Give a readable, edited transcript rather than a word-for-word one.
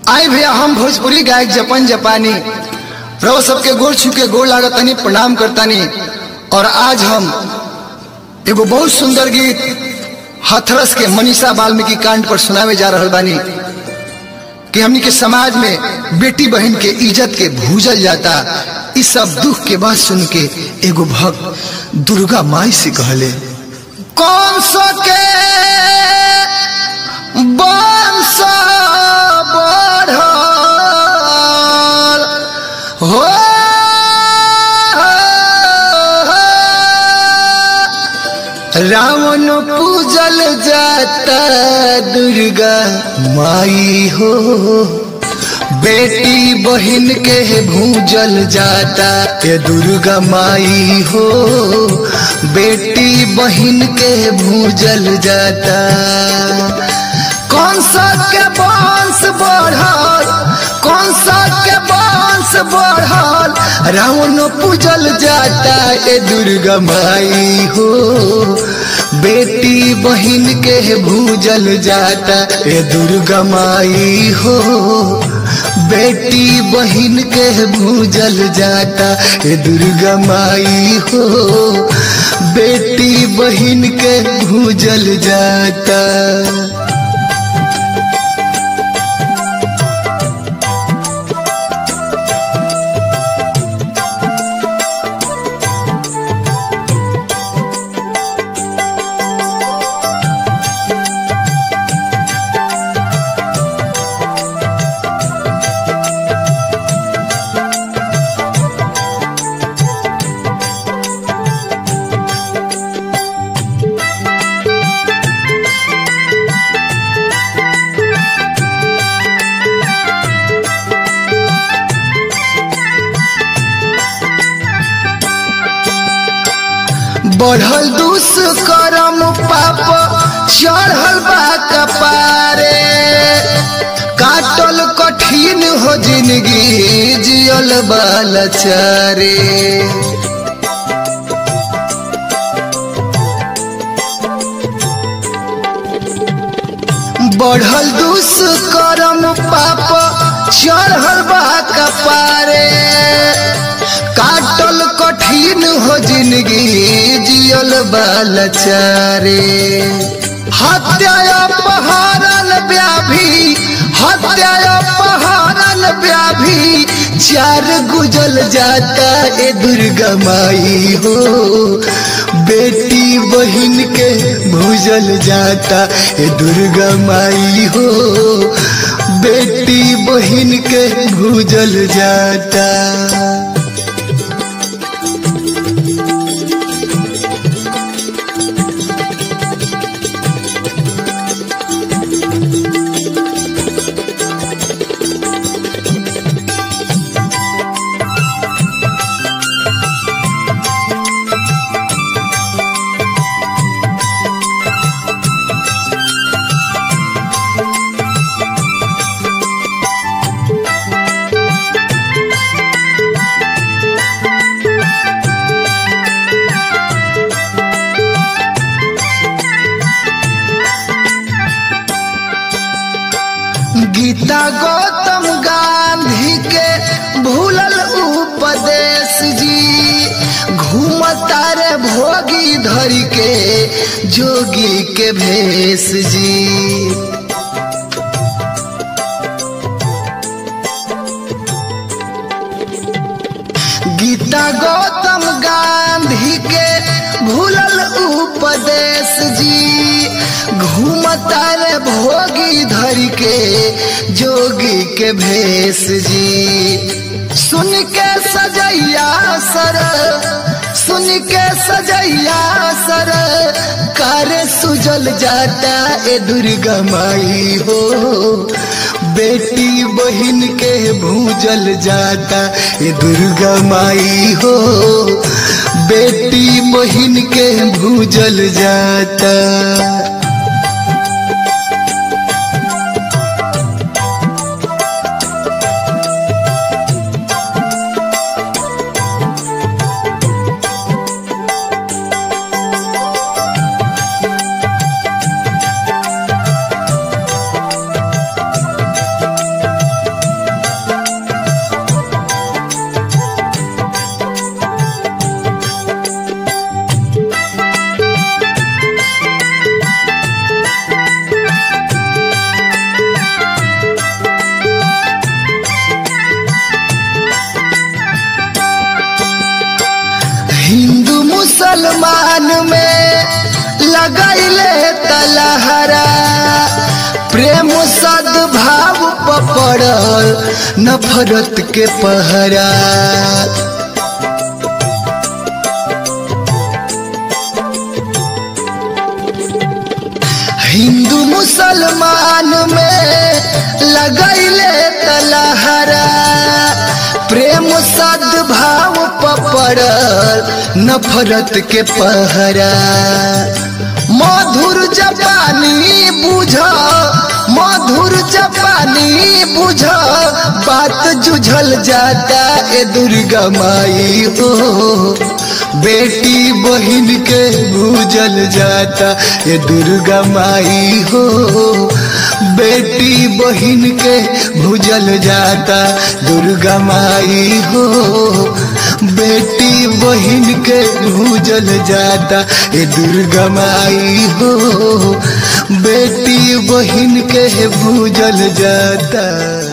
आए भैया हम भोजपुरी गायक जपन जपानी प्रभु सबके गोड़ छुके गोड़ लागतानी प्रणाम करतानी। और आज हम एगो बहुत सुंदर गीत हथरस के मनीषा वाल्मीकि कांड पर सुनावे जा रहल बानी कि हमनी के समाज में बेटी बहन के इज्जत के भूजल जाता। इस सब दुख के बात सुन के एगो भक्त दुर्गा माई से कहले, कौन सो के वंश बढ़ल हो रावण पूजल जाता दुर्गा माई हो, बेटी बहन के भूजल जाता ये दुर्गा माई हो, बेटी बहन के भूजल जाता। कौन सा के वंश बढ़ल, कौन सा के वंश बढ़ल रावण पूजल जाता ये दुर्गा माई हो, बेटी बहन के भूजल जाता ये दुर्गा माई हो, बेटी बहन के भूजल जाता ये दुर्गा माई हो, बेटी बहन के भूजल जाता। बढ़ल दुष्कर्म पाप चढ़ल बा कपारे, काटल कठिन हो जिंदगी जियल बालचारे। बढ़ल दुष्कर्म पाप चढ़ल बा कपारे, काटल कठिन हो जिंदगी जियल बालचारे। हत्या अपहरण व्याधि, हत्या अपहरण व्याधि चार गुजल जाता ए दुर्गा माई हो, बेटी बहन के भूजल जाता ए दुर्गा माई हो, बेटी बहन के भूजल जाता। गीता गौतम गांधी के भूलल उपदेश जी, घूमता रे भोगी धरी के जोगी के भेष जी। गीता गौतम गांधी के भूलल उपदेश जी, घूमता रे भोगी धरी के जोगी के भेष जी। सुन के सजैया सर, सुन के सजैया सर कार्य सुजल जाता ए दुर्गा माई हो, बेटी बहन के भूजल जाता ए दुर्गा माई हो, बेटी बहन के भूजल जाता। मुसलमान में लगैले तलहरा, प्रेम सद्भाव पड़ल नफरत के पहरा। हिंदू मुसलमान में लगैले तलहरा, प्रेम सद्भाव पड़ल नफरत के पहरा। मधुर जापानी बुझ, मधुर जापानी बुझ, बात जुझल जाता ए दुर्गा माई हो। बेटी बहिन के भूजल जाता ए दुर्गा माई हो। बेटी बहिन के भूजल जाता दुर्गा माई हो। बेटी बहिन के भूजल जाता ए दुर्गा माई हो। बेटी बहिन के भूजल जाता।